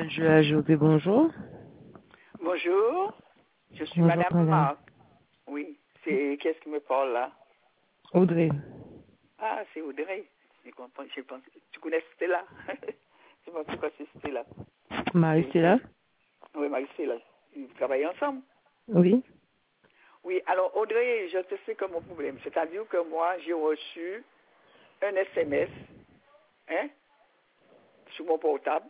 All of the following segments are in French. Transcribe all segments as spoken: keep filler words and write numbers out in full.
Quel jeu ajouter, bonjour. Bonjour, je suis Bonjour, Madame madame. Marc. Oui, c'est qu'est-ce qui me parle là? Audrey. Ah, c'est Audrey. Je comprends, je pense. Tu connais Stella? Je pense que c'est Stella. Marie, c'est là? Oui, Marie-Stella. Ils travaillent ensemble? Oui. Oui, alors Audrey, je te sais que mon problème. C'est-à-dire que moi, j'ai reçu un S M S, hein, sur mon portable,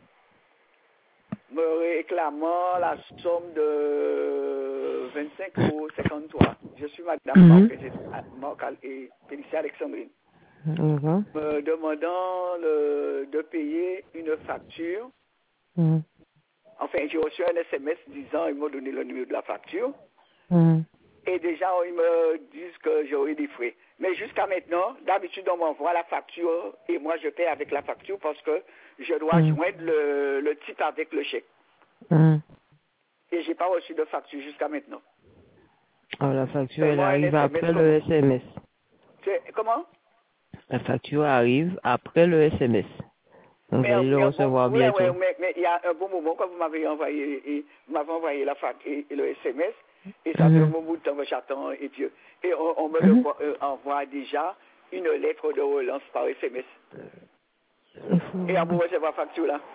me réclamant la somme de vingt-cinq euros cinquante-trois. Je suis Madame Mhm. Marc, et je- Marc et Félicia Alexandrine. D'accord. Me demandant le- de payer une facture. Mhm. Enfin, j'ai reçu un S M S disant, ils m'ont donné le numéro de la facture. Mhm. Et déjà, ils me disent que j'aurai des frais. Mais jusqu'à maintenant, d'habitude, on m'envoie la facture et moi, je paie avec la facture parce que je dois Mhm. joindre le, le type avec le chèque. Mhm. Et j'ai pas reçu de facture jusqu'à maintenant. Alors, la facture, elle Seulement un arrive S M S. après Comment? le S M S. C'est- Comment? La facture arrive après le S M S. Donc, vous Mais allez le il y a un bon, recevoir oui, oui, bientôt. mais, mais il y a un bon moment quand vous m'avez envoyé, et, vous m'avez envoyé la fac et, et le S M S, et ça fait un Mhm. bon bout de temps que j'attends, et puis, et on, on me le Mhm. vo- euh, envoie déjà une lettre de relance par S M S. Il faut... Et à vous recevoir la facture là.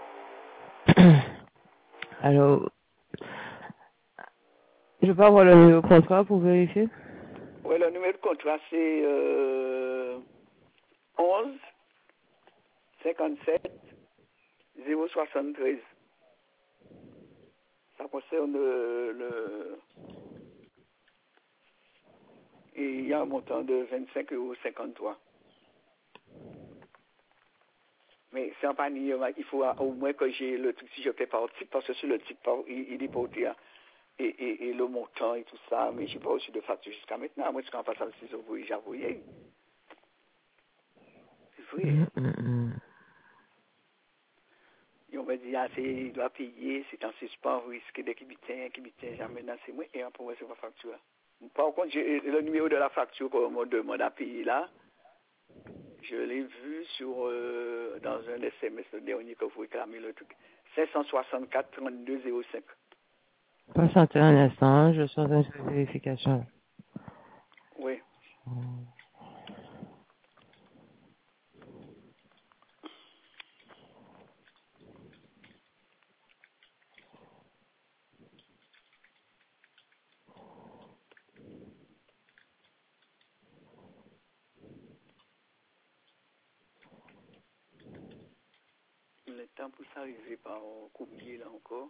Alors, je peux avoir le numéro de contrat pour vérifier? Oui, le numéro de contrat c'est euh, onze cinquante-sept zéro soixante-treize. Ça concerne le, le et il y a un montant de vingt-cinq euros cinquante-trois. Mais c'est en panier, il faut au moins que j'ai le truc si je fais par type, parce que sur le type, il, il est porté à, et, et, et le montant et tout ça, mais je n'ai pas reçu de facture jusqu'à maintenant, à moins que quand on passe à le six euros, j'ai envoyé. C'est vrai. Mhm. Mhm. Et on me dit, ah, c'est, il doit payer, c'est en suspens, vous risquez de quitter, quitter, jamais dans ces mois, et on peut recevoir la facture. Par contre, j'ai le numéro de la facture qu'on me demande à payer là, je l'ai vu sur, euh, dans un S M S, le dernier que vous réclamez, le truc, cinq cent soixante-quatre trente-deux zéro cinq. Patientez un instant, je suis en train de faire vérification. Oui. Le temps pour s'arriver par courrier là encore.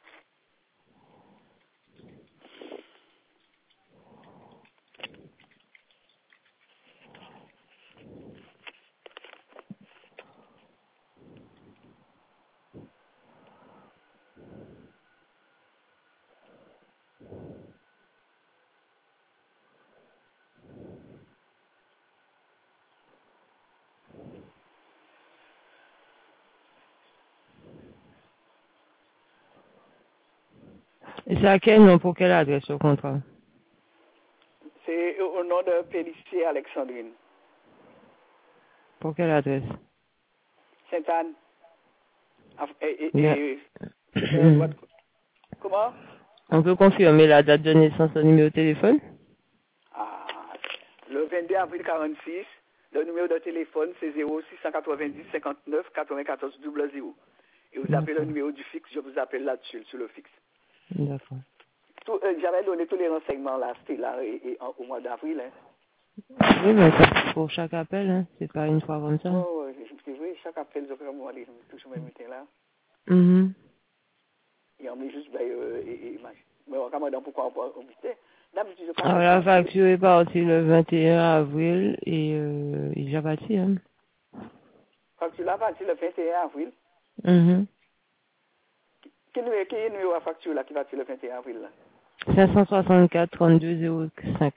Et c'est à quel nom, pour quelle adresse au contrat? C'est au nom de Félicie Alexandrine. Pour quelle adresse? Sainte-Anne. Et, et, Bien. et c'était un droit de... Comment? On peut confirmer la date de naissance, le numéro de téléphone? Ah, le vingt-deux avril quarante-six, le numéro de téléphone c'est zéro six cent quatre-vingt-dix cinquante-neuf quatre-vingt-quatorze zéro zéro. Et vous appelez le D'accord. numéro du fixe, je vous appelle là-dessus, sur le fixe. D'accord. Tout, euh, j'avais donné tous les renseignements là, c'était là et, et, en- au mois d'avril. Hein. Oui, mais ça, pour chaque appel, hein. C'est pas une fois comme ça. Oh, ouais, c'est vrai, chaque appel, je fais moi, les toujours même meeting là. Mhm. Et on met juste, ben, euh, et, et, mais on va pourquoi on peut inviter. D'habitude, je Alors, parle la ça. facture est partie le vingt et un avril et euh, il est déjà parti, hein. Facture là, parti le vingt et un avril. Mhm. Quel numéro, quel numéro à facture là qui va partir le vingt et un avril là? cinq cent soixante-quatre trente-deux zéro cinq.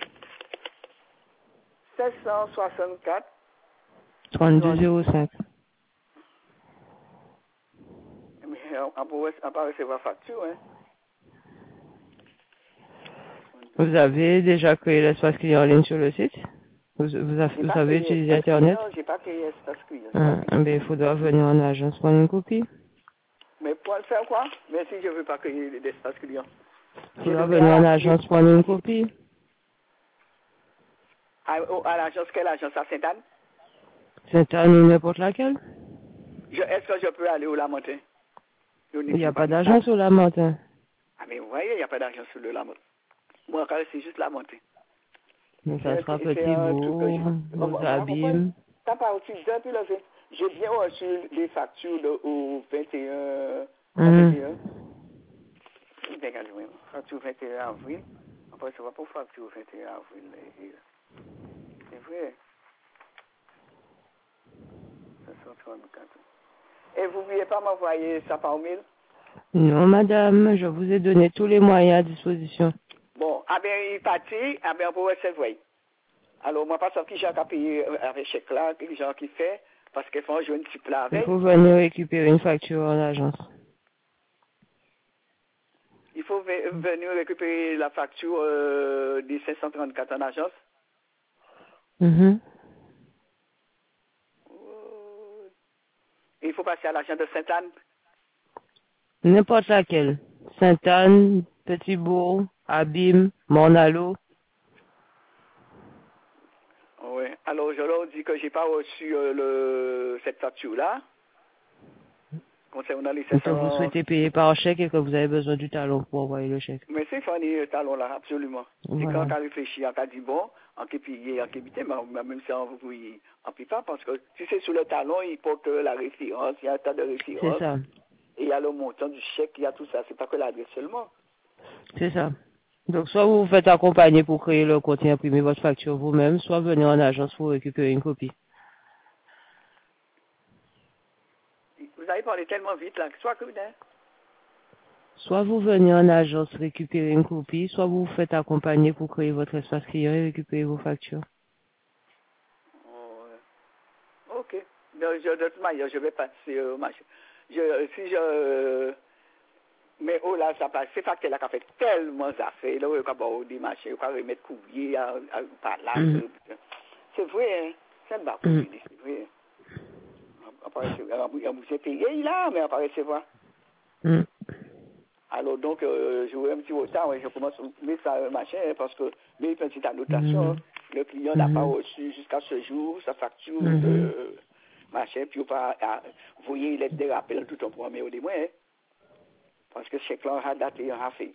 cinq cent soixante-quatre trente-deux trente. zéro cinq. Mais on on peut on peut recevoir facture, hein? Vous avez déjà créé l'espace client en ligne sur le site? Vous, vous, avez, J'ai vous pas avez créé utilisé espace Internet? client, j'ai pas créé espace client, j'ai pas Hum, créé. ben, il faudra venir en agence prendre une copie. Mais pour le faire quoi? Mais si je ne veux pas créer d'espace client. Tu vas venir en agence prendre une copie. À, à l'agence, quelle agence? À Sainte-Anne? Sainte-Anne ou n'importe laquelle? Est-ce que je peux aller au Lamentin? Il n'y a pas d'agence au Lamentin. Ah, mais vous voyez, il n'y a pas d'agence sur le Lamentin. Moi, quand c'est juste Lamentin. Mais ça sera petit beau, vos abîmes. T'as pas aussi depuis le fait. J'ai bien reçu des factures de, au vingt et un. Mmh. Facture vingt et un avril. Après, ça va pour facture vingt et un avril. C'est vrai. Et vous ne vouliez pas m'envoyer ça par mail? Non, madame, je vous ai donné tous les moyens à disposition. Bon, ah bien, il est parti, ah bien, pour recevoir. Alors, moi, pas savoir qui j'ai qu'à payer avec chèque là, qui gens qui fait, parce qu'il faut jouer une petite là avec. Il faut venir récupérer une facture en agence. Il faut venir récupérer la facture euh, des cinq cent trente-quatre en agence. Mm-hmm. Il faut passer à l'agence de Sainte-Anne. N'importe laquelle. Sainte-Anne, Petit-Bourg, Abîme, Mornalo. Oui. Alors, je leur dis que je n'ai pas reçu euh, le, cette facture-là. Concernant les cinq cents... Que vous souhaitez payer par chèque et que vous avez besoin du talon pour envoyer le chèque. Mais c'est Fanny, le talon là, absolument. Voilà. Et quand on a réfléchi, on a dit bon, on peut payer, on peut payer, mais même si on ne peut pas, parce que si c'est sur le talon, il porte la référence, il y a un tas de références. C'est ça. Et il y a le montant du chèque, il y a tout ça. C'est pas que l'adresse seulement. C'est ça. Donc, soit vous vous faites accompagner pour créer le compte et imprimer votre facture vous-même, soit venez en agence pour récupérer une copie. Vous avez parlé tellement vite là, soit que hein? Soit vous venez en agence récupérer une copie, soit vous vous faites accompagner pour créer votre espace client et récupérer vos factures. Oh, ouais. Ok. Donc, je, de toute manière, je vais passer au marché. Je, si je... Mais oh là, ça passe. C'est facteur là qui a fait tellement d'affaires. Là, il y a des marchés, il y a remettre courrier à, à, par là. Mm. C'est vrai, hein? C'est un bar pour mm. C'est vrai. Après, c'est payé là, mais après, c'est vrai. Mm. Alors, donc, euh, je vois un petit retard, ouais, je commence à mettre ça machin, parce que, mais une petite annotation, mm. le client n'a mm. pas reçu jusqu'à ce jour sa facture mm. de machin, puis pas, vous voyez, il est des rappels tout en premier au moins, hein? Parce que chèque là a daté, on a fait.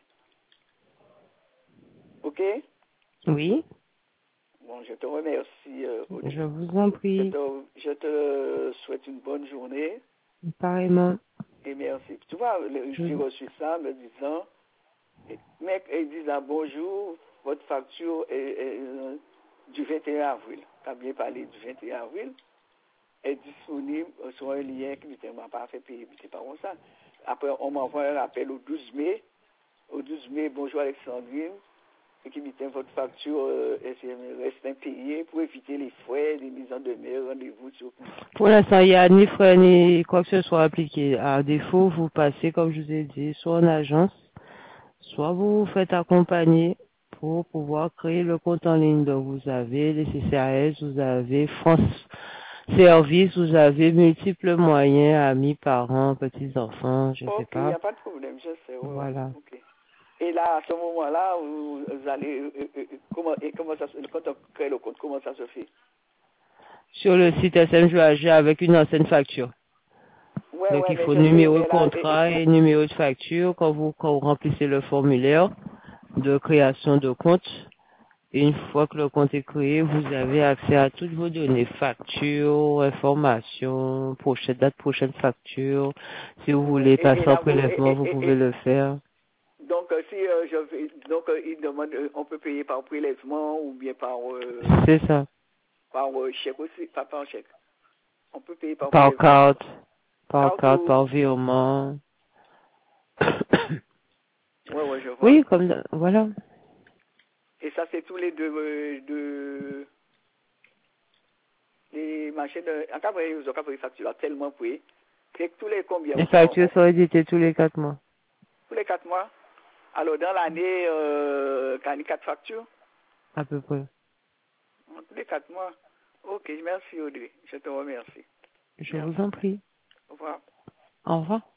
Ok? Oui. Bon, je te remercie. Euh, je vous en prie. Je te, je te souhaite une bonne journée. Pareillement. Et merci. Tu vois, j'ai je... reçu ça me disant, mec, ils disent ah, bonjour, votre facture est, est, est du vingt et un avril. Tu as bien parlé du vingt et un avril. Est disponible sur un lien qui ne m'a pas fait payer. C'est pas comme ça. Après, on m'envoie un rappel au douze mai. Au douze mai, bonjour Alexandrine. Et qui dit votre facture euh, reste impayée pour éviter les frais, les mises en demeure, rendez-vous sur. Pour l'instant, il n'y a ni frais ni quoi que ce soit appliqué. À défaut, vous passez, comme je vous ai dit, soit en agence, soit vous vous faites accompagner pour pouvoir créer le compte en ligne. Donc, vous avez les C C A S, vous avez France Service, vous avez multiples moyens, amis, parents, petits-enfants, je ne okay, sais pas. Il n'y a pas de problème, je sais. Ouais, voilà. Okay. Et là, à ce moment-là, vous, vous allez, euh, euh, comment, et comment ça se, quand on crée le compte, comment ça se fait? Sur le site S M J A G avec une ancienne facture. Ouais, Donc, ouais, il faut sais, numéro de contrat et, et, et numéro de facture quand vous, quand vous remplissez le formulaire de création de compte. Et une fois que le compte est créé, vous avez accès à toutes vos données, factures, informations, prochaine date, prochaine facture. Si vous voulez et, passer et là, en prélèvement, vous, et, vous pouvez et, le faire. Donc, euh, si euh, je vais, donc euh, il demande, euh, on peut payer par prélèvement ou bien par. Euh, C'est ça. Par euh, chèque aussi, pas par chèque. On peut payer par Par prélèvement. carte, par carte, carte, ou... par virement. Ouais, ouais, je vois. Oui, comme ça, voilà. Et ça, c'est tous les deux, euh, deux les machines de, en cas de, ils ont pas pris facture tellement pris. C'est tous les combien? Les factures sont éditées tous les quatre mois. Tous les quatre mois. Alors, dans l'année, euh, quand il y a quatre factures? À peu près. Tous les quatre mois. Ok, merci Audrey. Je te remercie. Je merci. vous en prie. Au revoir. Au revoir.